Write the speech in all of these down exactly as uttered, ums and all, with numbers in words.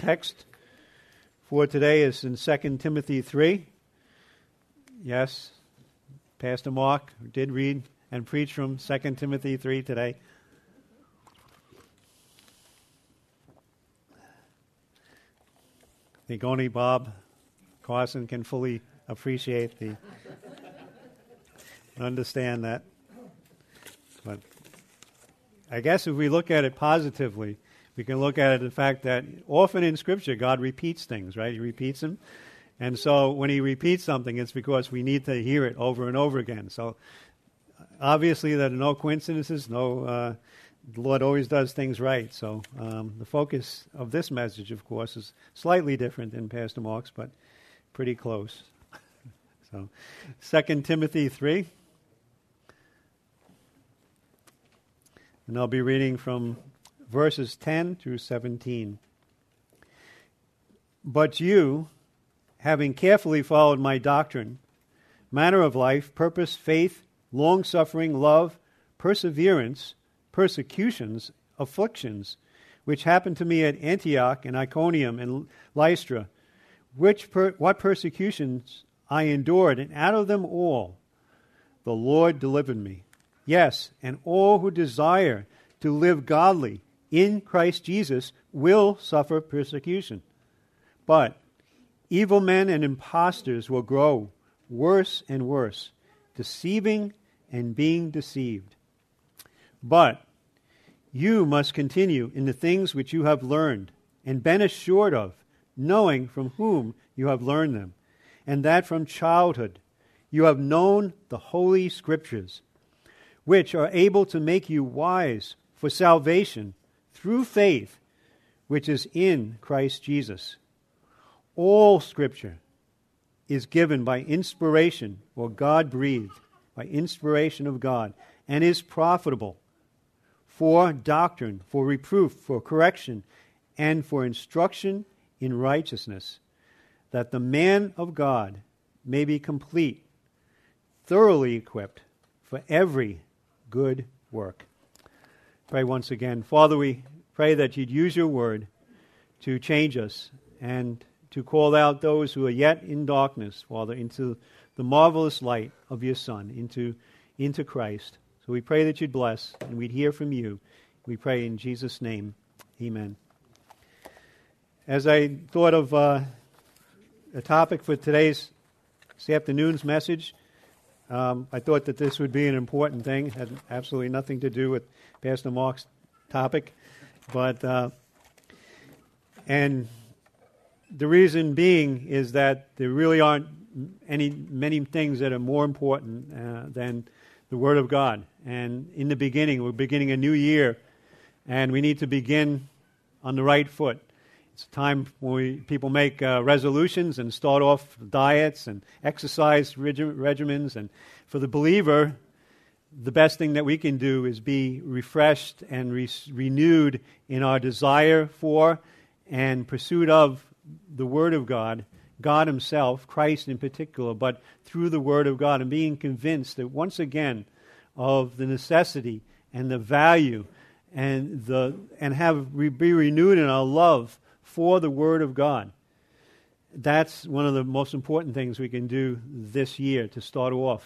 text for today is in Second Timothy three. Yes, Pastor Mark did read and preach from Second Timothy three today. I think only Bob Carson can fully appreciate the understand that. But I guess if we look at it positively, we can look at it the fact that often in Scripture God repeats things, right? He repeats them. And so when he repeats something, it's because we need to hear it over and over again. So obviously there are no coincidences, no, uh, the Lord always does things right. So um, the focus of this message, of course, is slightly different than Pastor Mark's, but pretty close. So Second Timothy three. And I'll be reading from verses ten through seventeen. But you, having carefully followed my doctrine, manner of life, purpose, faith, long-suffering, love, perseverance, persecutions, afflictions, which happened to me at Antioch and Iconium and Lystra, which per, what persecutions I endured, and out of them all the Lord delivered me. Yes, and all who desire to live godly in Christ Jesus will suffer persecution. But evil men and impostors will grow worse and worse, deceiving and being deceived. But you must continue in the things which you have learned and been assured of, knowing from whom you have learned them, and that from childhood you have known the Holy Scriptures, which are able to make you wise for salvation through faith, which is in Christ Jesus. All Scripture is given by inspiration, or God-breathed, by inspiration of God, and is profitable for doctrine, for reproof, for correction, and for instruction in righteousness, that the man of God may be complete, thoroughly equipped for every good work. Pray once again. Father, we pray that you'd use your word to change us and to call out those who are yet in darkness, Father, into the marvelous light of your Son, into, into Christ. So we pray that you'd bless and we'd hear from you. We pray in Jesus' name. Amen. As I thought of uh, a topic for today's this afternoon's message, Um, I thought that this would be an important thing. It had absolutely nothing to do with Pastor Mark's topic. But, uh, and the reason being is that there really aren't any many things that are more important uh, than the Word of God. And in the beginning, we're beginning a new year, and we need to begin on the right foot. It's a time when we, people make uh, resolutions and start off diets and exercise regi- regimens. And for the believer, the best thing that we can do is be refreshed and re- renewed in our desire for and pursuit of the Word of God, God Himself, Christ in particular, but through the Word of God, and being convinced that once again of the necessity and the value and the and have re- be renewed in our love for the Word of God. That's one of the most important things we can do this year to start off.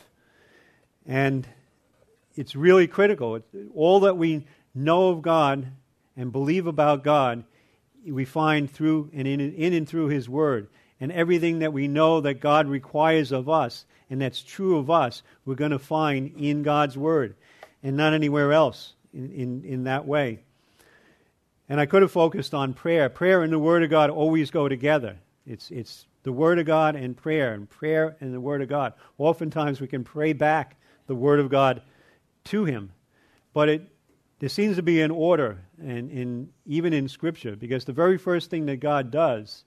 And it's really critical. All that we know of God and believe about God, we find through and in, in and through His Word. And everything that we know that God requires of us, and that's true of us, we're going to find in God's Word, and not anywhere else in, in, in that way. And I could have focused on prayer. Prayer and the Word of God always go together. It's it's the Word of God and prayer, and prayer and the Word of God. Oftentimes we can pray back the Word of God to Him. But it there seems to be an order, and in even in Scripture, because the very first thing that God does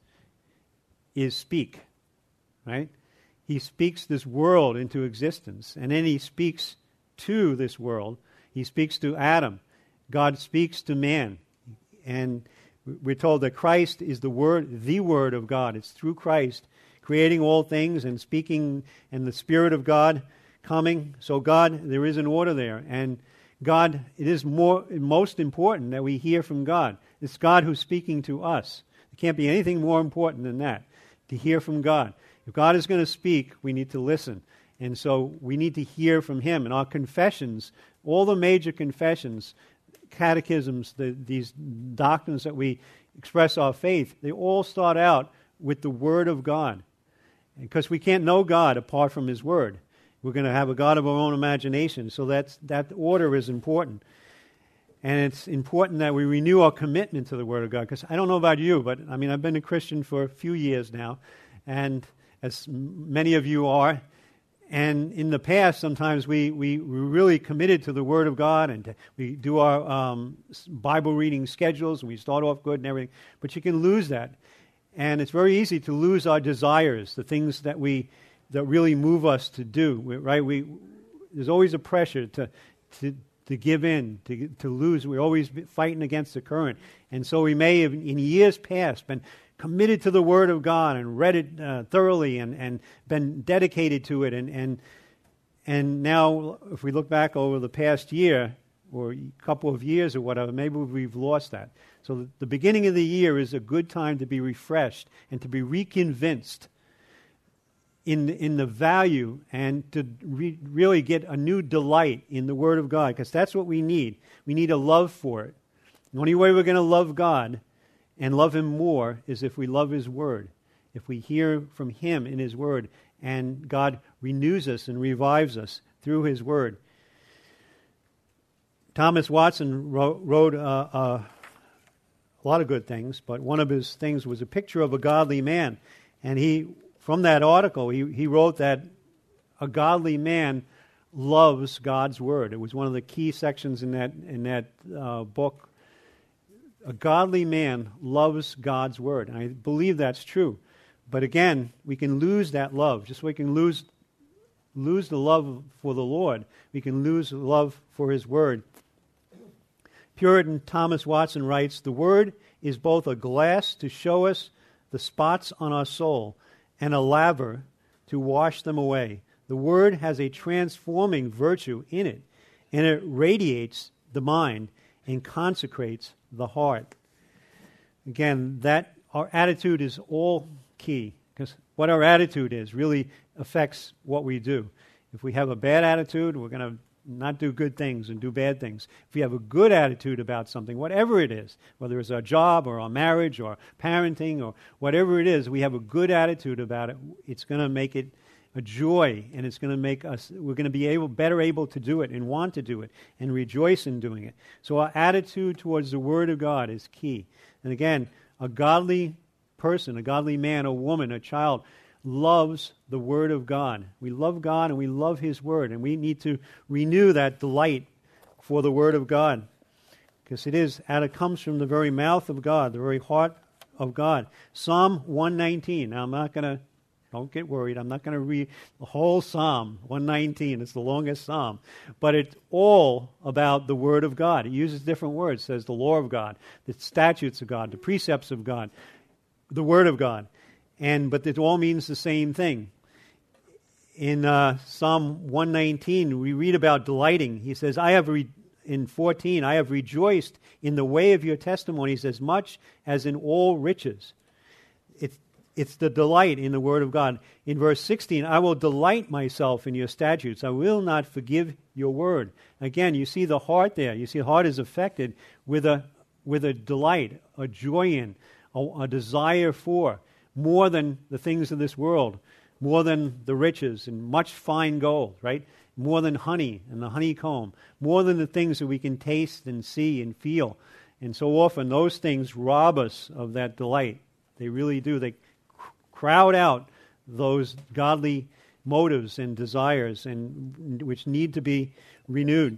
is speak, right? He speaks this world into existence, and then He speaks to this world. He speaks to Adam. God speaks to man. And we're told that Christ is the Word, the Word of God. It's through Christ creating all things and speaking, and the Spirit of God coming. So God, there is an order there. And God, it is more most important that we hear from God. It's God who's speaking to us. The can't be anything more important than that, to hear from God. If God is going to speak, we need to listen. And so we need to hear from him. And our confessions, all the major confessions, catechisms, the, these doctrines that we express our faith, they all start out with the Word of God. Because we can't know God apart from his Word. We're going to have a God of our own imagination. So that's, that order is important. And it's important that we renew our commitment to the Word of God. Because I don't know about you, but I mean, I've been a Christian for a few years now. And as many of you are, and in the past, sometimes we, we, we're really committed to the Word of God, and to, we do our um, Bible reading schedules, and we start off good and everything. But you can lose that. And it's very easy to lose our desires, the things that we that really move us to do. Right? We there's always a pressure to to to give in, to to lose. We're always fighting against the current, and so we may have in years past been committed to the Word of God and read it uh, thoroughly and, and been dedicated to it, and and and now if we look back over the past year or a couple of years or whatever, maybe we've lost that. So the beginning of the year is a good time to be refreshed and to be reconvinced in in the value and to re- really get a new delight in the Word of God, because that's what we need. We need a love for it. The only way we're going to love God and love him more is if we love his Word, if we hear from him in his Word, and God renews us and revives us through his Word. Thomas Watson wrote, wrote uh, uh, a lot of good things, but one of his things was a picture of a godly man. And he, from that article, he, he wrote that a godly man loves God's Word. It was one of the key sections in that in that uh, book. A godly man loves God's Word. And I believe that's true. But again, we can lose that love. Just like we can lose lose the love for the Lord, we can lose love for his Word. Puritan Thomas Watson writes, "The Word is both a glass to show us the spots on our soul and a laver to wash them away. The Word has a transforming virtue in it, and it radiates the mind and consecrates the heart." Again, that our attitude is all key, because what our attitude is really affects what we do. If we have a bad attitude, we're going to not do good things and do bad things. If we have a good attitude about something, whatever it is, whether it's our job or our marriage or parenting or whatever it is, we have a good attitude about it, it's going to make it a joy, and it's going to make us, we're going to be able, better able to do it and want to do it and rejoice in doing it. So our attitude towards the Word of God is key. And again, a godly person, a godly man, a woman, a child, loves the Word of God. We love God and we love his Word, and we need to renew that delight for the Word of God, because it is, and it comes from the very mouth of God, the very heart of God. Psalm one nineteen. Now I'm not going to, don't get worried, I'm not going to read the whole Psalm one nineteen. It's the longest Psalm, but it's all about the Word of God. It uses different words. It says the law of God, the statutes of God, the precepts of God, the Word of God. And but it all means the same thing. In uh, Psalm one nineteen, we read about delighting. He says, I have re- in fourteen, I have rejoiced in the way of your testimonies as much as in all riches. It's, it's the delight in the Word of God. In verse sixteen, I will delight myself in your statutes. I will not forgive your word. Again, you see the heart there. You see the heart is affected with a, with a delight, a joy in, a, a desire for, more than the things of this world, more than the riches and much fine gold, right? More than honey and the honeycomb, more than the things that we can taste and see and feel. And so often those things rob us of that delight. They really do. They crowd out those godly motives and desires, and which need to be renewed.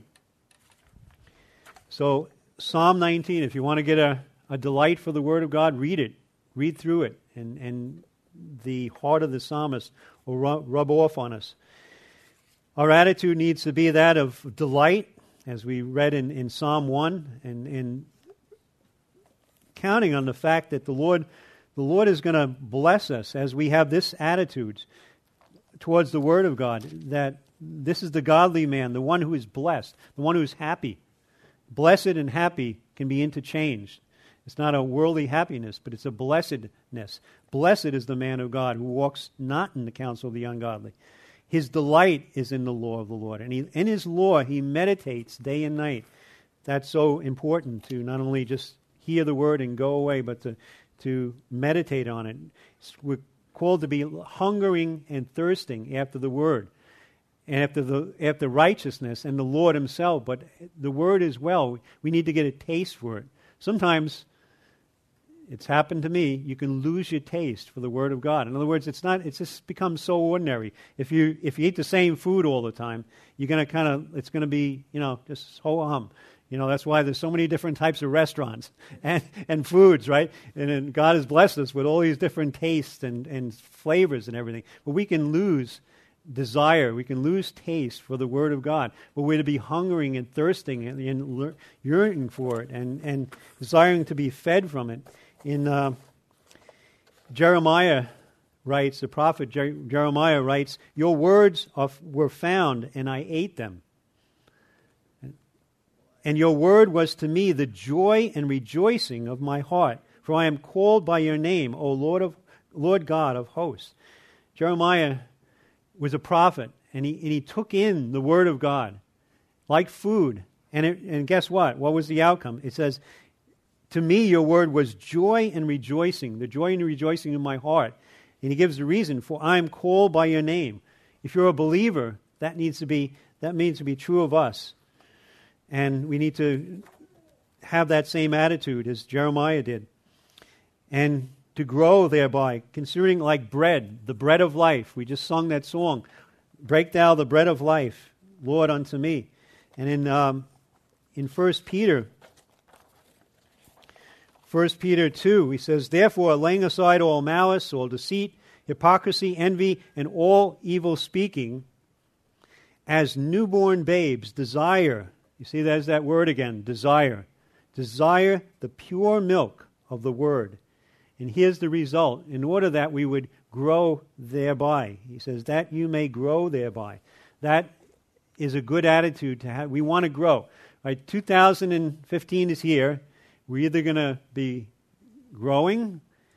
So Psalm nineteen, if you want to get a, a delight for the Word of God, read it. Read through it, and, and the heart of the psalmist will rub, rub off on us. Our attitude needs to be that of delight, as we read in, in Psalm one, and, and counting on the fact that the Lord, the Lord is going to bless us as we have this attitude towards the Word of God, that this is the godly man, the one who is blessed, the one who is happy. Blessed and happy can be interchanged. It's not a worldly happiness, but it's a blessedness. Blessed is the man of God who walks not in the counsel of the ungodly. His delight is in the law of the Lord. And he, in his law, he meditates day and night. That's so important to not only just hear the word and go away, but to, to meditate on it. We're called to be hungering and thirsting after the word, and after the after righteousness and the Lord himself, but the word as well. We need to get a taste for it. Sometimes, it's happened to me, you can lose your taste for the Word of God. In other words, it's not. It's just become so ordinary. If you if you eat the same food all the time, you're going to kind of, it's going to be, you know, just ho-hum. You know, that's why there's so many different types of restaurants and, and foods, right? And, and God has blessed us with all these different tastes and, and flavors and everything. But we can lose desire, we can lose taste for the Word of God. But we're to be hungering and thirsting and, and yearning for it and, and desiring to be fed from it. In uh, Jeremiah writes, the prophet Jer- Jeremiah writes, "Your words are, were found, and I ate them. And your word was to me the joy and rejoicing of my heart, for I am called by your name, O Lord of Lord God of hosts." Jeremiah was a prophet, and he and he took in the word of God like food. And it, and guess what? What was the outcome? It says, "To me your word was joy and rejoicing, the joy and rejoicing in my heart." And he gives the reason, "For I am called by your name." If you're a believer, that needs to be that means to be true of us. And we need to have that same attitude as Jeremiah did. And to grow thereby, considering like bread, the bread of life. We just sung that song, "Break thou the bread of life, Lord, unto me." And in um, in First Peter, First Peter two, he says, "Therefore, laying aside all malice, all deceit, hypocrisy, envy, and all evil speaking, as newborn babes desire," you see, there's that word again, desire. Desire the pure milk of the word. And here's the result. In order that we would grow thereby. He says, "that you may grow thereby." That is a good attitude to have. We want to grow. Right? two thousand fifteen is here. We're either going to be growing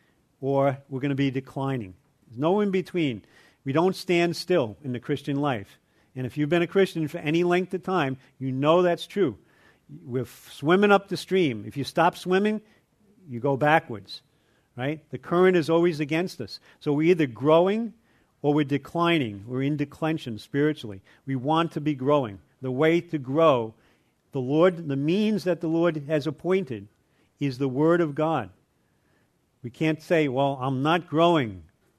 or we're going to be declining. There's no in between. We don't stand still in the Christian life. And if you've been a Christian for any length of time, you know that's true. We're swimming up the stream. If you stop swimming, you go backwards, right? The current is always against us. So we're either growing or we're declining. We're in declension spiritually. We want to be growing. The way to grow, the Lord, the means that the Lord has appointed is the Word of God. We can't say, well, I'm not growing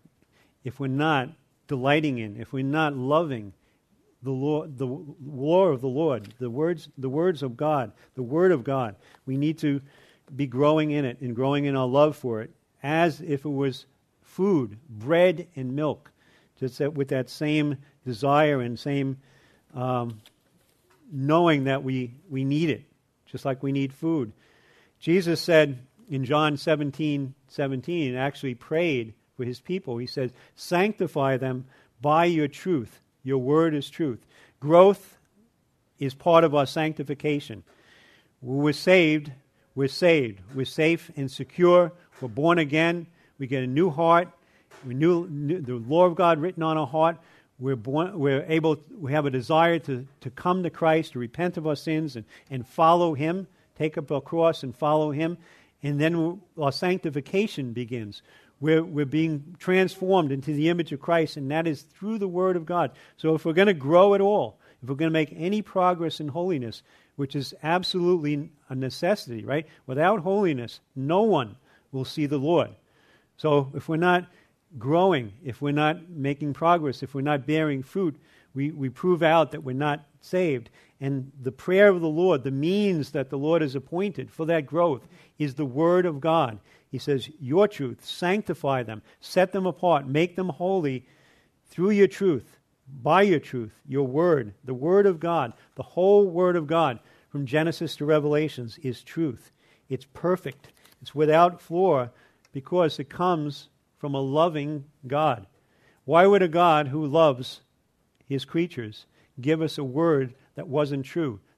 if we're not delighting in, if we're not loving the law, the law of the Lord, the words, the words of God, the Word of God. We need to be growing in it and growing in our love for it as if it was food, bread and milk, just that with that same desire and same um, knowing that we, we need it, just like we need food. Jesus said in John seventeen seventeen, and actually prayed for his people, he said, "Sanctify them by your truth. Your word is truth." Growth is part of our sanctification. When we're saved, we're saved. We're safe and secure. We're born again. We get a new heart. We new, new the law of God written on our heart. We're born, we're able, we have a desire to, to come to Christ, to repent of our sins and, and follow Him, take up our cross and follow Him. And then our sanctification begins. We're, we're being transformed into the image of Christ, and that is through the Word of God. So if we're going to grow at all, if we're going to make any progress in holiness, which is absolutely a necessity, right? Without holiness, no one will see the Lord. So if we're not growing, if we're not making progress, if we're not bearing fruit, we, we prove out that we're not saved. And the prayer of the Lord, the means that the Lord has appointed for that growth, is the Word of God. He says, your truth, sanctify them, set them apart, make them holy through your truth, by your truth, your word, the Word of God. The whole Word of God, from Genesis to Revelations, is truth. It's perfect. It's without flaw because it comes from a loving God. Why would a God who loves His creatures give us a word that wasn't true,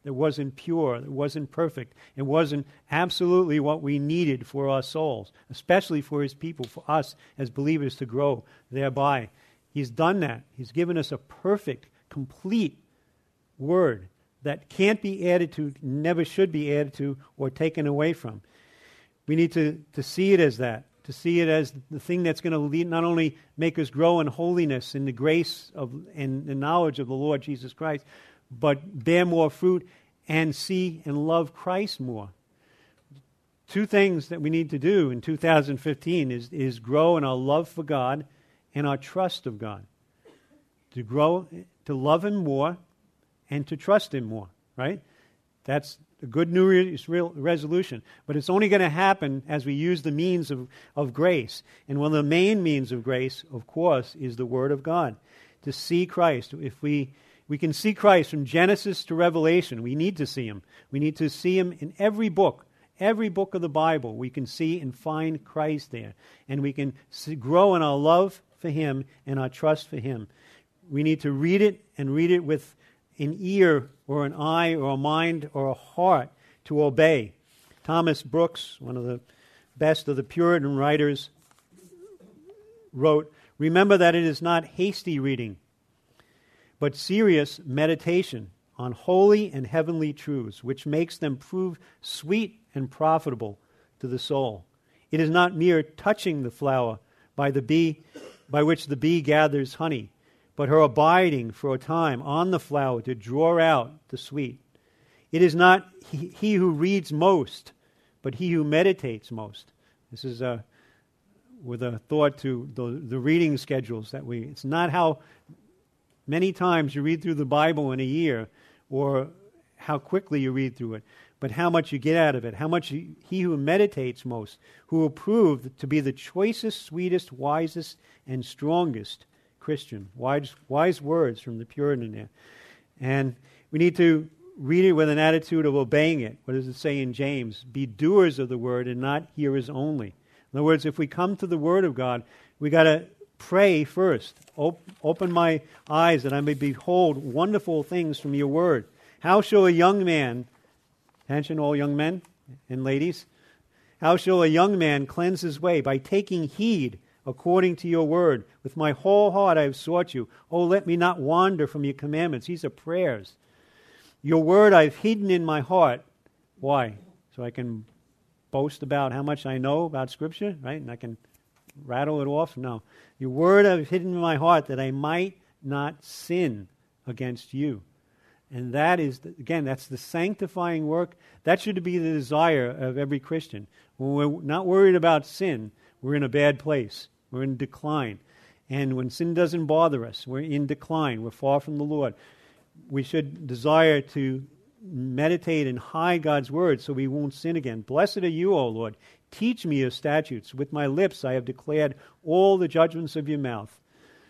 that wasn't pure, that wasn't perfect, it wasn't absolutely what we needed for our souls, especially for his people, for us as believers to grow thereby. He's done that. He's given us a perfect, complete word that can't be added to, never should be added to or taken away from. We need to, to see it as that, to see it as the thing that's going to lead, not only make us grow in holiness, in the grace of and the knowledge of the Lord Jesus Christ, but bear more fruit and see and love Christ more. Two things that we need to do in two thousand fifteen is, is grow in our love for God and our trust of God. To grow, to love Him more and to trust Him more, right? That's a good New Year's resolution. But it's only going to happen as we use the means of, of grace. And one of the main means of grace, of course, is the Word of God. To see Christ. If we we can see Christ from Genesis to Revelation, we need to see Him. We need to see Him in every book. Every book of the Bible, we can see and find Christ there. And we can see, grow in our love for Him and our trust for Him. We need to read it and read it with an ear or an eye or a mind or a heart to obey. Thomas Brooks, one of the best of the Puritan writers, wrote, "Remember that it is not hasty reading, but serious meditation on holy and heavenly truths, which makes them prove sweet and profitable to the soul. It is not mere touching the flower by the bee, by which the bee gathers honey, but her abiding for a time on the flower to draw out the sweet. It is not he, he who reads most, but he who meditates most." This is a, with a thought to the, the reading schedules that we, it's not how many times you read through the Bible in a year or how quickly you read through it, but how much you get out of it, how much you, he who meditates most, who will prove to be the choicest, sweetest, wisest, and strongest Christian. Wise, wise words from the Puritan there. And we need to read it with an attitude of obeying it. What does it say in James? Be doers of the word and not hearers only. In other words, if we come to the Word of God, we got to pray first. Op- open my eyes that I may behold wonderful things from your Word. How shall a young man, attention all young men and ladies, how shall a young man cleanse his way? By taking heed according to your word. With my whole heart I have sought you. Oh, let me not wander from your commandments. These are prayers. Your word I've hidden in my heart. Why? So I can boast about how much I know about Scripture, right? And I can rattle it off? No. Your word I've hidden in my heart that I might not sin against you. And that is, again, that's the sanctifying work. That should be the desire of every Christian. When we're not worried about sin, we're in a bad place. We're in decline. And when sin doesn't bother us, we're in decline. We're far from the Lord. We should desire to meditate and hide God's word so we won't sin again. Blessed are you, O Lord. Teach me your statutes. With my lips I have declared all the judgments of your mouth.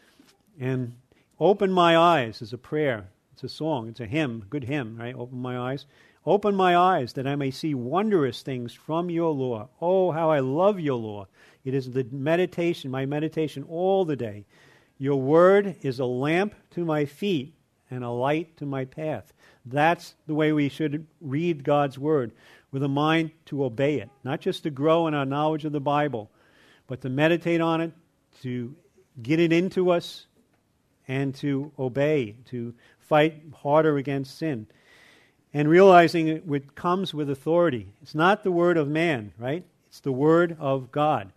And open my eyes is a prayer. It's a song. It's a hymn, good hymn, right? Open my eyes. Open my eyes that I may see wondrous things from your law. Oh, how I love your law. It is the meditation, my meditation all the day. Your word is a lamp to my feet and a light to my path. That's the way we should read God's word, with a mind to obey it. Not just to grow in our knowledge of the Bible, but to meditate on it, to get it into us, and to obey, to fight harder against sin. And realizing it comes with authority. It's not the word of man, right? It's the word of God.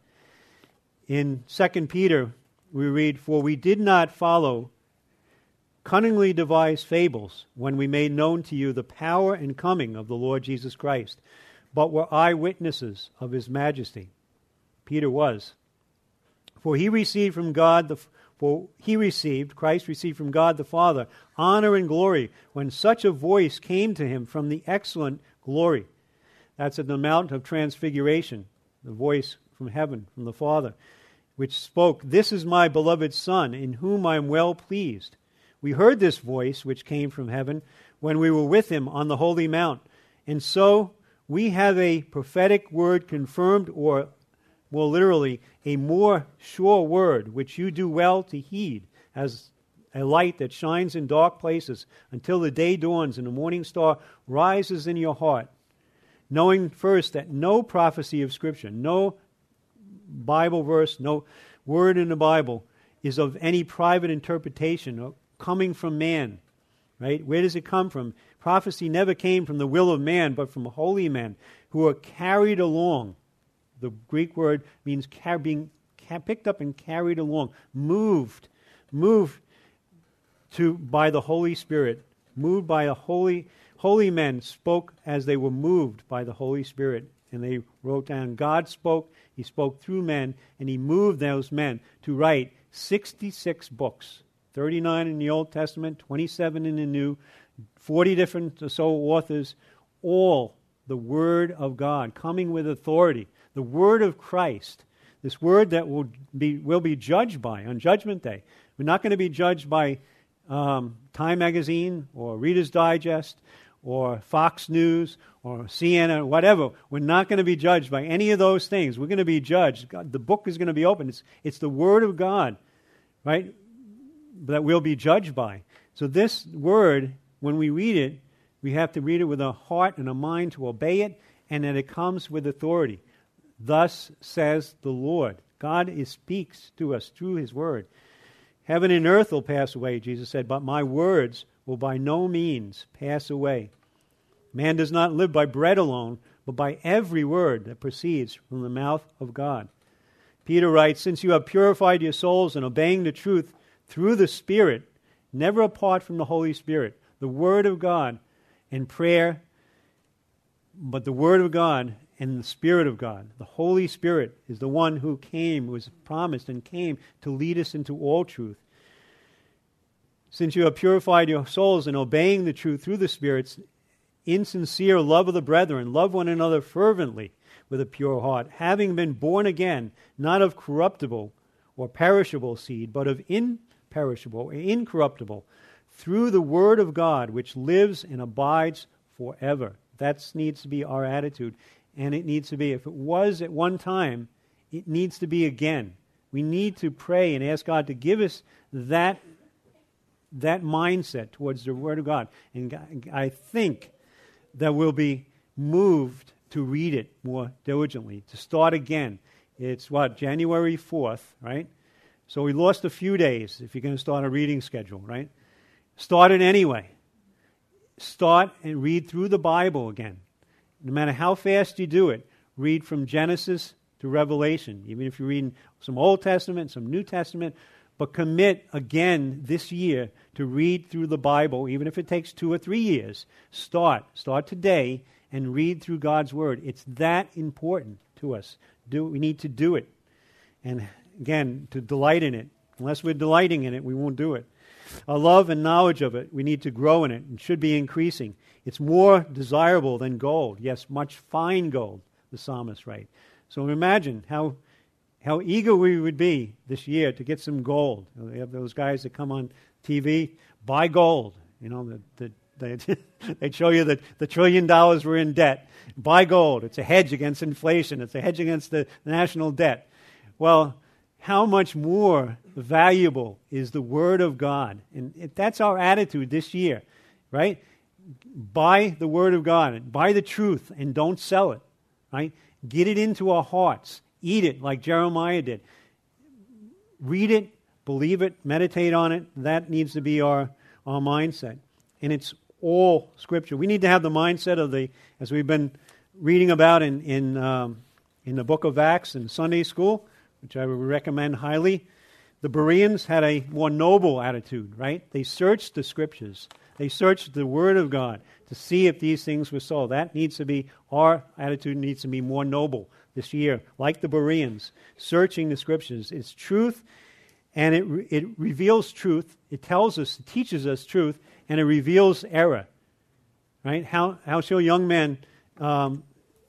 In Second Peter, we read, "For we did not follow cunningly devised fables when we made known to you the power and coming of the Lord Jesus Christ, but were eyewitnesses of his majesty." Peter was. For he received from God the For he received, Christ received from God the Father, honor and glory when such a voice came to him from the excellent glory. That's at the Mount of Transfiguration, the voice from heaven, from the Father, which spoke, "This is my beloved Son, in whom I am well pleased." We heard this voice, which came from heaven, when we were with him on the holy mount. And so we have a prophetic word confirmed, or more literally, a more sure word, which you do well to heed, as a light that shines in dark places until the day dawns and the morning star rises in your heart, knowing first that no prophecy of Scripture, no Bible verse, no word in the Bible is of any private interpretation or coming from man, right? Where does it come from? Prophecy never came from the will of man, but from holy men who are carried along. The Greek word means car- being ca- picked up and carried along, moved, moved to by the Holy Spirit, moved by a holy holy men spoke as they were moved by the Holy Spirit, and they wrote down. God spoke, He spoke through men, and He moved those men to write sixty-six books, thirty-nine in the Old Testament, twenty-seven in the New, forty different or so authors, all the Word of God, coming with authority, the Word of Christ, this Word that will be will be judged by on Judgment Day. We're not going to be judged by um, Time Magazine or Reader's Digest or Fox News or C N N, whatever. We're not going to be judged by any of those things. We're going to be judged. God, the book is going to be open. It's, it's the Word of God, right, that we'll be judged by. So this Word, when we read it, we have to read it with a heart and a mind to obey it, and that it comes with authority. Thus says the Lord. God is, speaks to us through His Word. Heaven and earth will pass away, Jesus said, but my words will by no means pass away. Man does not live by bread alone, but by every word that proceeds from the mouth of God. Peter writes, since you have purified your souls in obeying the truth through the Spirit, never apart from the Holy Spirit, the Word of God and prayer, but the Word of God and the Spirit of God. The Holy Spirit is the one who came, was promised and came to lead us into all truth. Since you have purified your souls in obeying the truth through the Spirit's insincere love of the brethren, love one another fervently with a pure heart, having been born again, not of corruptible or perishable seed, but of imperishable or incorruptible, through the Word of God, which lives and abides forever. That needs to be our attitude. And it needs to be, if it was at one time, it needs to be again. We need to pray and ask God to give us that, that mindset towards the Word of God. And I think that we'll be moved to read it more diligently, to start again. It's what, January fourth, right? So we lost a few days if you're going to start a reading schedule, right? Start it anyway. Start and read through the Bible again. No matter how fast you do it, read from Genesis to Revelation, even if you're reading some Old Testament, some New Testament, but commit again this year to read through the Bible, even if it takes two or three years. Start. Start today and read through God's Word. It's that important to us. Do we need to do it. And again, to delight in it. Unless we're delighting in it, we won't do it. Our love and knowledge of it, we need to grow in it and should be increasing. It's more desirable than gold. Yes, much fine gold, the psalmist writes. So imagine how how eager we would be this year to get some gold. They have those guys that come on T V, buy gold. You know, the, the, they they show you that the trillion dollars we're in debt. Buy gold. It's a hedge against inflation. It's a hedge against the national debt. Well, how much more valuable is the Word of God? And if that's our attitude this year, right? Buy the Word of God, buy the truth, and don't sell it, right? Get it into our hearts. Eat it like Jeremiah did. Read it, believe it, meditate on it. That needs to be our, our mindset. And it's all Scripture. We need to have the mindset of the, as we've been reading about in, in, um, in the book of Acts in Sunday school, which I would recommend highly. The Bereans had a more noble attitude, right? They searched the Scriptures. They searched the Word of God to see if these things were so. That needs to be, our attitude needs to be more noble this year, like the Bereans, searching the Scriptures. It's truth, and it it reveals truth. It tells us, it teaches us truth, and it reveals error, right? How, how shall young men um,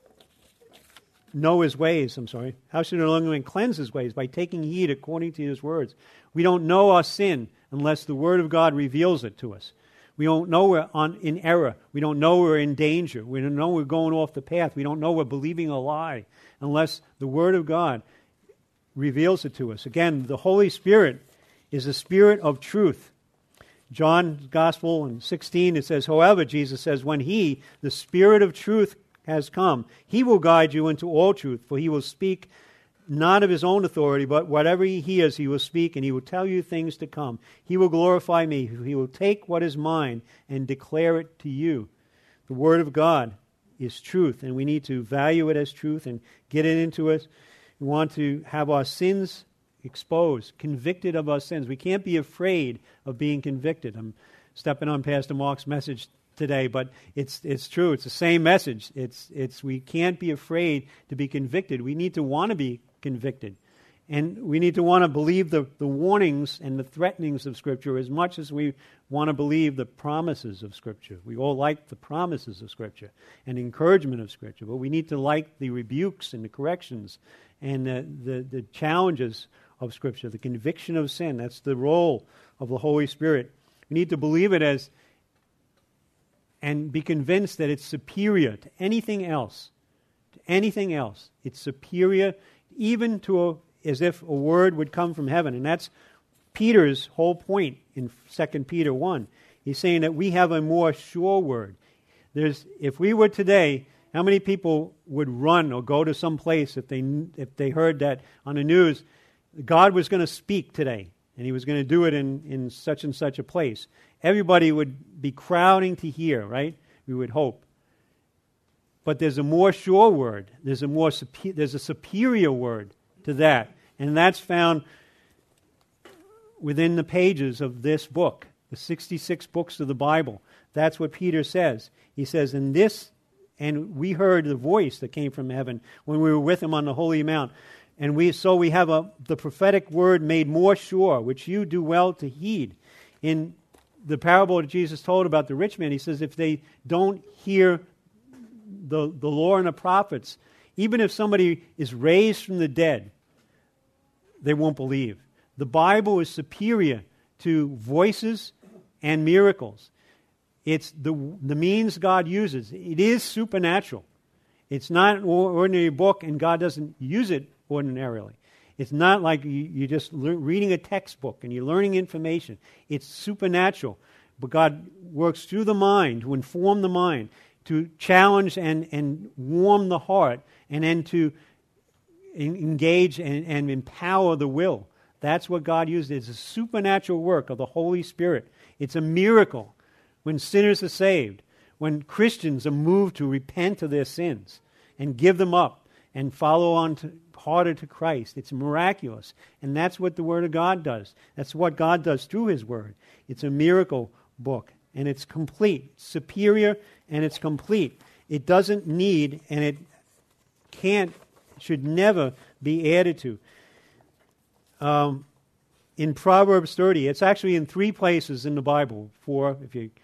know his ways, I'm sorry. How should a young man cleanse his ways? By taking heed according to his words. We don't know our sin unless the Word of God reveals it to us. We don't know we're on, in error. We don't know we're in danger. We don't know we're going off the path. We don't know we're believing a lie unless the Word of God reveals it to us. Again, the Holy Spirit is a spirit of truth. John's Gospel in sixteen, it says, however, Jesus says, when he, the Spirit of truth, has come, he will guide you into all truth, for he will speak not of his own authority, but whatever he hears, he will speak, and he will tell you things to come. He will glorify me. He will take what is mine and declare it to you. The Word of God is truth, and we need to value it as truth and get it into us. We want to have our sins exposed, convicted of our sins. We can't be afraid of being convicted. I'm stepping on Pastor Mark's message today, but it's it's true. It's the same message. It's it's we can't be afraid to be convicted. We need to want to be convicted. And we need to want to believe the, the warnings and the threatenings of Scripture as much as we want to believe the promises of Scripture. We all like the promises of Scripture and the encouragement of Scripture, but we need to like the rebukes and the corrections and the, the, the challenges of Scripture, the conviction of sin. That's the role of the Holy Spirit. We need to believe it as and be convinced that it's superior to anything else. To anything else. It's superior even to a, as if a word would come from heaven. And that's Peter's whole point in Second Peter one. He's saying that we have a more sure word. There's, if we were today, how many people would run or go to some place if they if they heard that on the news, God was going to speak today, and he was going to do it in, in such and such a place? Everybody would be crowding to hear, right? We would hope. But there's a more sure word. There's a more there's a superior word to that, and that's found within the pages of this book, the sixty-six books of the Bible. That's what Peter says. He says, "In this, and we heard the voice that came from heaven when we were with him on the holy mount, and we so we have a the prophetic word made more sure, which you do well to heed." In the parable that Jesus told about the rich man, he says, if they don't hear the, the law and the prophets, even if somebody is raised from the dead, they won't believe. The Bible is superior to voices and miracles. It's the, the means God uses. It is supernatural. It's not an ordinary book, and God doesn't use it ordinarily. It's not like you, you're just le- reading a textbook and you're learning information. It's supernatural. But God works through the mind to inform the mind, to challenge and, and warm the heart, and then to en- engage and, and empower the will. That's what God uses. It's a supernatural work of the Holy Spirit. It's a miracle when sinners are saved, when Christians are moved to repent of their sins and give them up and follow on to, harder to Christ. It's miraculous. And that's what the Word of God does. That's what God does through His Word. It's a miracle book. And it's complete. It's superior, and it's complete. It doesn't need, and it can't, should never be added to. Um, in Proverbs thirty, it's actually in three places in the Bible. For if you,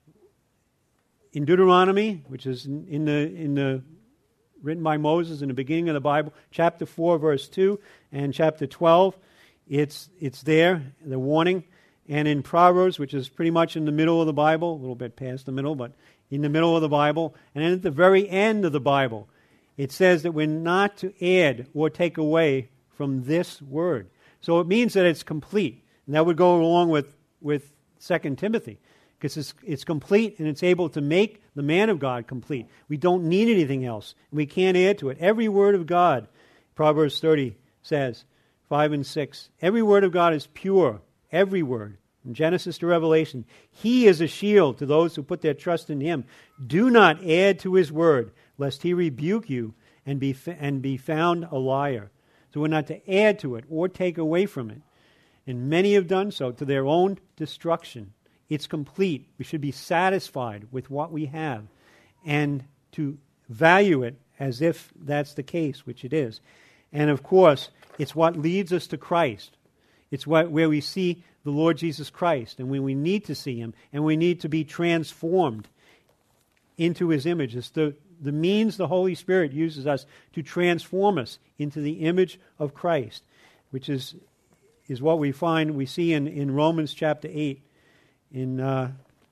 in Deuteronomy, which is in, in the in the written by Moses in the beginning of the Bible, chapter four, verse two, and chapter twelve, it's it's there, the warning. And in Proverbs, which is pretty much in the middle of the Bible, a little bit past the middle, but in the middle of the Bible, and then at the very end of the Bible, it says that we're not to add or take away from this word. So it means that it's complete. And that would go along with, with Second Timothy, because it's, it's complete and it's able to make the man of God complete. We don't need anything else. We can't add to it. Every word of God, Proverbs thirty says, five and six, every word of God is pure. Every word, from Genesis to Revelation. He is a shield to those who put their trust in Him. Do not add to His word, lest He rebuke you and be and be found a liar. So we're not to add to it or take away from it. And many have done so to their own destruction. It's complete. We should be satisfied with what we have and to value it as if that's the case, which it is. And of course, it's what leads us to Christ. It's what, where we see the Lord Jesus Christ, and when we need to see Him, and we need to be transformed into His image. It's the, the means the Holy Spirit uses us to transform us into the image of Christ, which is is what we find, we see in, in Romans chapter eight, in uh,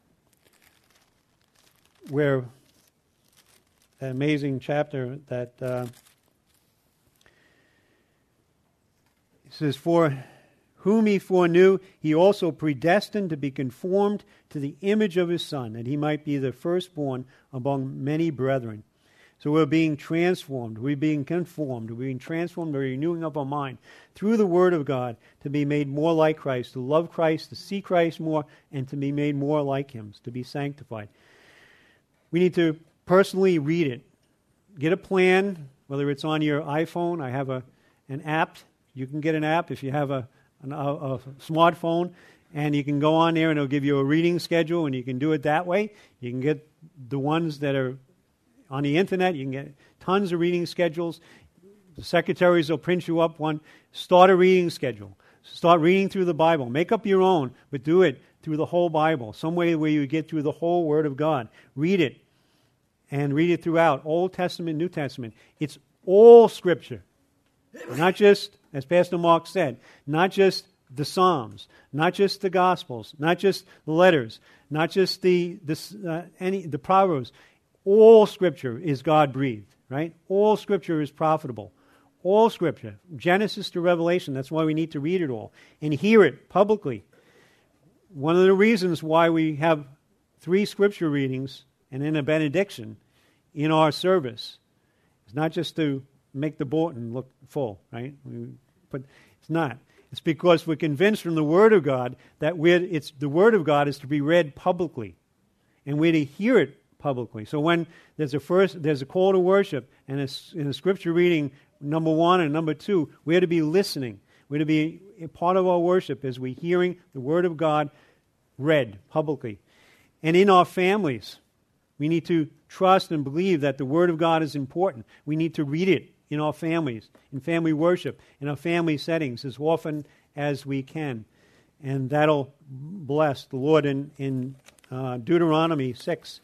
where that amazing chapter that uh, it says, "For whom he foreknew, he also predestined to be conformed to the image of his Son, that he might be the firstborn among many brethren. So we're being transformed, we're being conformed, we're being transformed by renewing of our mind through the Word of God to be made more like Christ, to love Christ, to see Christ more, and to be made more like Him, to be sanctified. We need to personally read it. Get a plan, whether it's on your iPhone. I have a an app. You can get an app if you have a, an, a, a smartphone, and you can go on there and it'll give you a reading schedule, and you can do it that way. You can get the ones that are on the internet. You can get tons of reading schedules. The secretaries will print you up one. Start a reading schedule. Start reading through the Bible. Make up your own, but do it through the whole Bible. Some way where you get through the whole Word of God. Read it. And read it throughout. Old Testament, New Testament. It's all Scripture. Not just, as Pastor Mark said, not just the Psalms, not just the Gospels, not just the letters, not just the the, uh, any, the Proverbs. All Scripture is God-breathed, right? All Scripture is profitable. All Scripture, Genesis to Revelation, that's why we need to read it all and hear it publicly. One of the reasons why we have three Scripture readings and then a benediction in our service is not just to make the bulletin look full, right? But it's not. It's because we're convinced from the Word of God that we're, it's, the Word of God is to be read publicly, and we're to hear it publicly. So when there's a first, there's a call to worship and a, in a scripture reading, number one and number two, we're to be listening. We're to be a part of our worship as we're hearing the Word of God read publicly. And in our families, we need to trust and believe that the Word of God is important. We need to read it in our families, in family worship, in our family settings as often as we can. And that'll bless the Lord. In, in uh, Deuteronomy six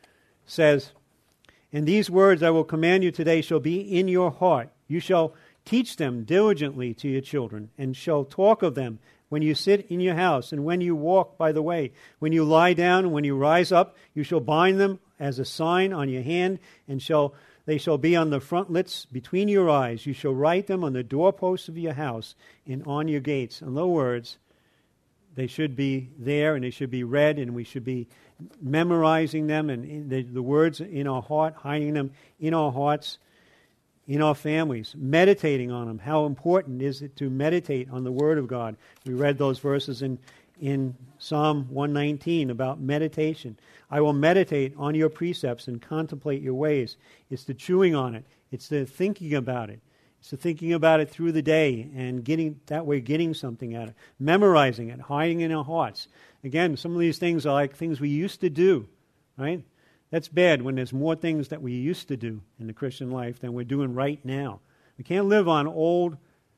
says, "And these words I will command you today shall be in your heart. You shall teach them diligently to your children, and shall talk of them when you sit in your house, and when you walk by the way, when you lie down, and when you rise up. You shall bind them as a sign on your hand, and shall they shall be on the frontlets between your eyes. You shall write them on the doorposts of your house and on your gates." In other words, they should be there, and they should be read, and we should be memorizing them, and the, the words in our heart, hiding them in our hearts, in our families, meditating on them. How important is it to meditate on the Word of God? We read those verses in, in Psalm one nineteen about meditation. "I will meditate on your precepts and contemplate your ways." It's the chewing on it. It's the thinking about it. It's the thinking about it through the day and getting that way, getting something out of it, memorizing it, hiding in our hearts. Again, some of these things are like things we used to do, right? That's bad when there's more things that we used to do in the Christian life than we're doing right now. We can't live on old,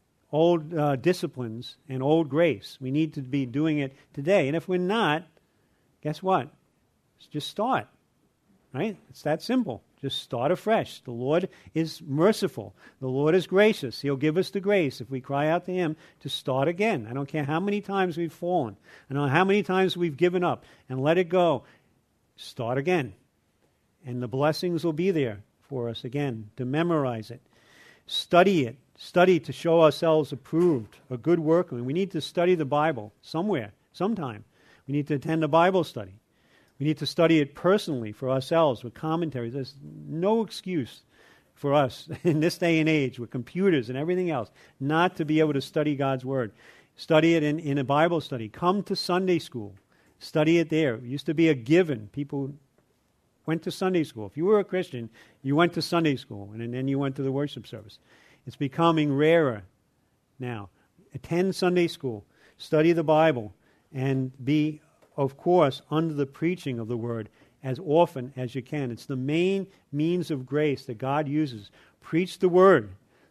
old uh, disciplines and old grace. We need to be doing it today. And if we're not, guess what? Just start, right? It's that simple. Just start afresh. The Lord is merciful. The Lord is gracious. He'll give us the grace if we cry out to Him to start again. I don't care how many times we've fallen. I don't know how many times we've given up and let it go. Start again. And the blessings will be there for us again, to memorize it. Study it. Study to show ourselves approved, a good worker. And we need to study the Bible somewhere, sometime. We need to attend a Bible study. We need to study it personally for ourselves with commentaries. There's no excuse for us in this day and age with computers and everything else not to be able to study God's Word. Study it in, in a Bible study. Come to Sunday school. Study it there. It used to be a given. People went to Sunday school. If you were a Christian, you went to Sunday school, and then you went to the worship service. It's becoming rarer now. Attend Sunday school. Study the Bible. And be, of course, under the preaching of the Word as often as you can. It's the main means of grace that God uses. Preach the Word.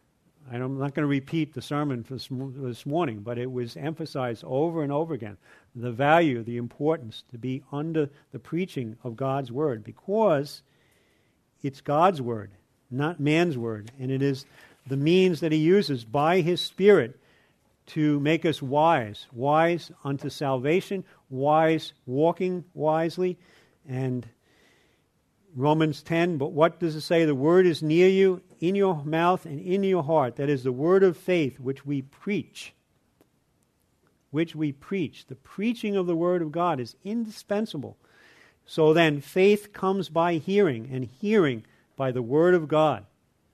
I'm not going to repeat the sermon for this morning, but it was emphasized over and over again. The value, the importance to be under the preaching of God's Word, because it's God's Word, not man's word. And it is the means that He uses by His Spirit to make us wise, wise unto salvation, wise walking wisely. And Romans ten, but what does it say? The Word is near you, in your mouth and in your heart. That is the word of faith which we preach. which we preach. The preaching of the Word of God is indispensable. So then faith comes by hearing, and hearing by the Word of God.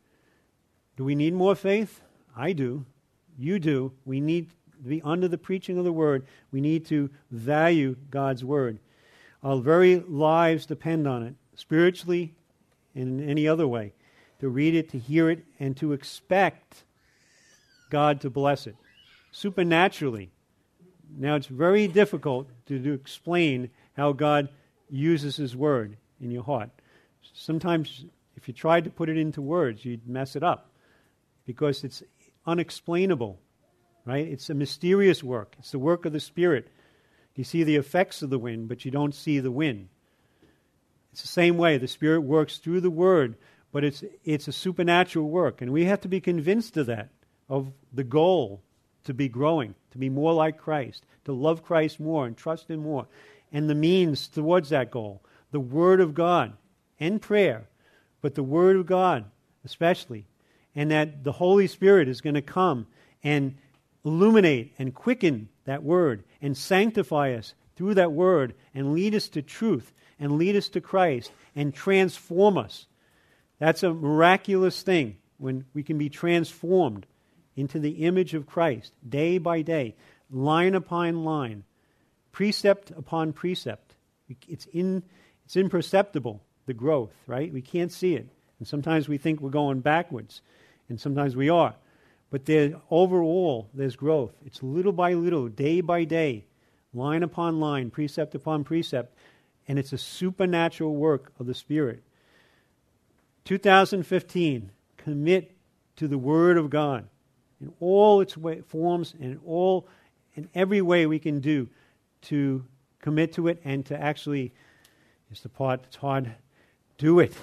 Do we need more faith? I do. You do. We need to be under the preaching of the Word. We need to value God's Word. Our very lives depend on it, spiritually and in any other way, to read it, to hear it, and to expect God to bless it supernaturally. Now, it's very difficult to, to explain how God uses His Word in your heart. Sometimes, if you tried to put it into words, you'd mess it up because it's unexplainable, right? It's a mysterious work. It's the work of the Spirit. You see the effects of the wind, but you don't see the wind. It's the same way. The Spirit works through the Word, but it's it's a supernatural work, and we have to be convinced of that, of the goal to be growing, to be more like Christ, to love Christ more and trust Him more, and the means towards that goal, the Word of God and prayer, but the Word of God especially, and that the Holy Spirit is going to come and illuminate and quicken that Word and sanctify us through that Word and lead us to truth and lead us to Christ and transform us. That's a miraculous thing when we can be transformed into the image of Christ day by day, line upon line, precept upon precept. It's in, it's imperceptible, the growth, right? We can't see it. And sometimes we think we're going backwards, and sometimes we are. But there, overall, there's growth. It's little by little, day by day, line upon line, precept upon precept, and it's a supernatural work of the Spirit. two thousand fifteen, commit to the Word of God in all its way, forms and in all in every way we can do to commit to it and to actually, it's the part that's hard, do it.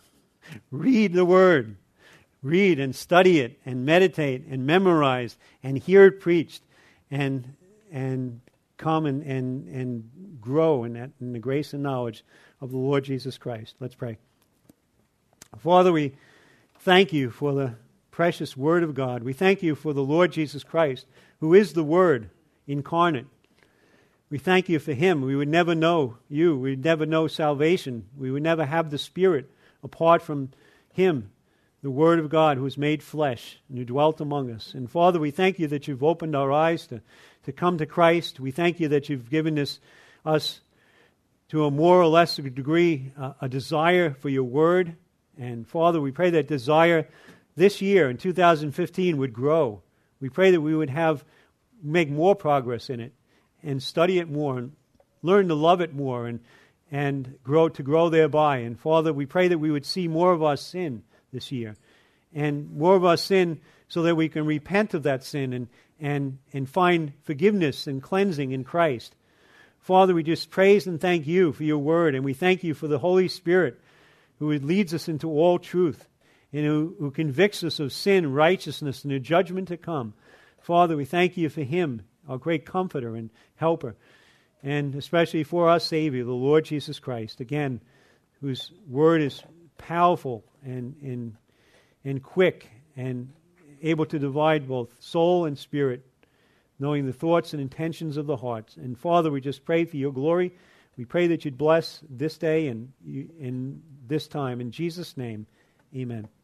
Read the Word. Read and study it and meditate and memorize and hear it preached and and come and, and, and grow in, that, in the grace and knowledge of the Lord Jesus Christ. Let's pray. Father, we thank you for the precious Word of God. We thank you for the Lord Jesus Christ, who is the Word incarnate. We thank you for Him. We would never know you. We would never know salvation. We would never have the Spirit apart from Him, the Word of God who was made flesh and who dwelt among us. And Father, we thank you that you've opened our eyes to, to come to Christ. We thank you that you've given us, us to a more or less degree, uh, a desire for your Word. And Father, we pray that desire this year in two thousand fifteen would grow. We pray that we would have, make more progress in it and study it more and learn to love it more and, and grow to grow thereby. And Father, we pray that we would see more of our sin this year, and more of our sin so that we can repent of that sin and, and, and find forgiveness and cleansing in Christ. Father, we just praise and thank you for your Word, and we thank you for the Holy Spirit who leads us into all truth and who, who convicts us of sin, righteousness, and the judgment to come. Father, we thank you for Him, our great comforter and helper, and especially for our Savior, the Lord Jesus Christ, again, whose Word is powerful and, and, and quick and able to divide both soul and spirit, knowing the thoughts and intentions of the hearts. And Father, we just pray for your glory. We pray that you'd bless this day and in this time. In Jesus' name, amen.